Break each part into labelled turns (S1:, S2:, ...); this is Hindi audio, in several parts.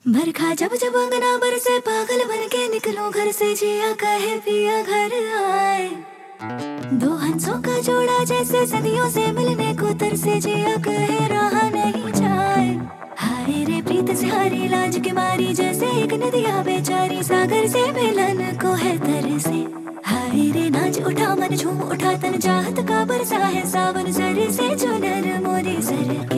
S1: बरखा जब जब अंगना बरसे पागल बन के निकलूं घर से, जिया कहे पिया घर आए। दो हंसों का जोड़ा जैसे सदियों से मिलने को तरसे, जिया कहे रहा नहीं जाए। हाय रे प्रीत से हारी लाज के मारी, जैसे एक नदिया बेचारी सागर से मिलन को है तरसे। हाय रे नाच उठा मन झूम उठा तन, चाहत का बरसा है सावन सर से चुनर मोरी सर के।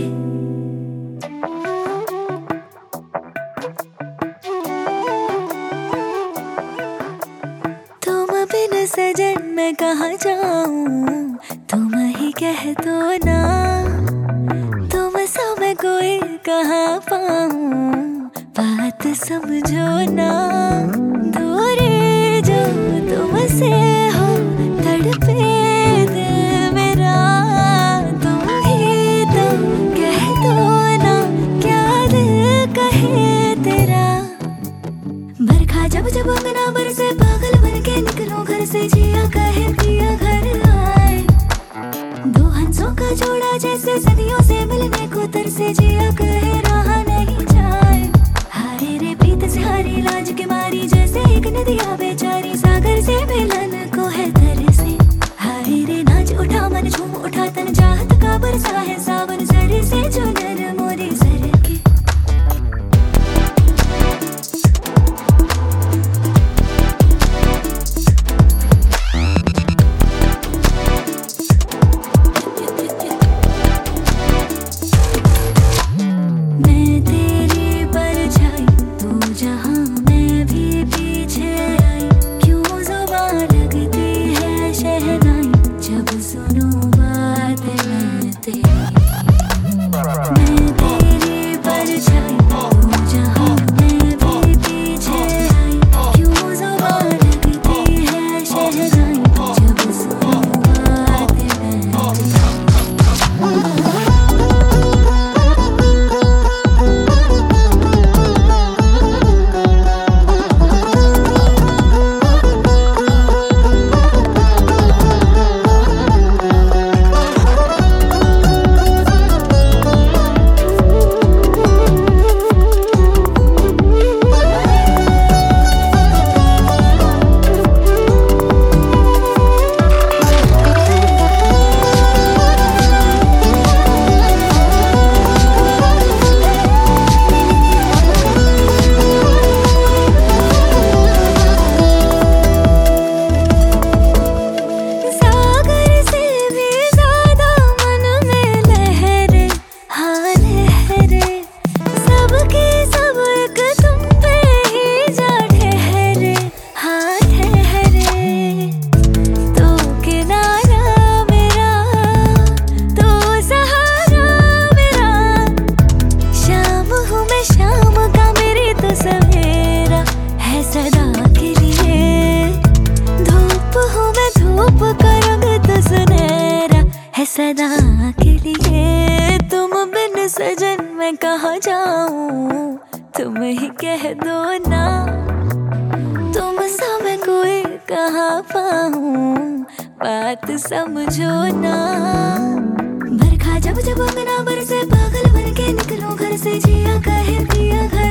S1: बिन सजन मैं कहाँ जाऊं, तुम ही कह दो ना। तुम सा मैं कोई कहाँ पाऊं, बात समझो ना। दूरी जो तुमसे हो तड़पे दिल मेरा, तुम ही तो कह दो ना क्या दिल कहे तेरा। बरखा जब जब अंगना बरसे पागल बन के निकलूं घर से, जिया कहे पिया घर आए। दो हंसों का जोड़ा जैसे सदियों से मिलने को तरसे, जिया कहे रहा नहीं जाए। हाय रे प्रीत से हारी लाज के मारी, जैसे एक नदिया बेचारी सागर से मिलन को है तरसे। हाय रे नाच उठा मन झूम उठा तन, चाहत का बरसा है सावन सर से चुनर मोरी सर के। सदा के लिए तुम बिन सजन मैं कहाँ जाऊं, तुम ही कह दो ना। तुम सा मैं कोई कहाँ पाऊं, बात समझो ना। बरखा जब जब अंगना बरसे पागल बन के निकलूं घर से, जिया कहे पिया घर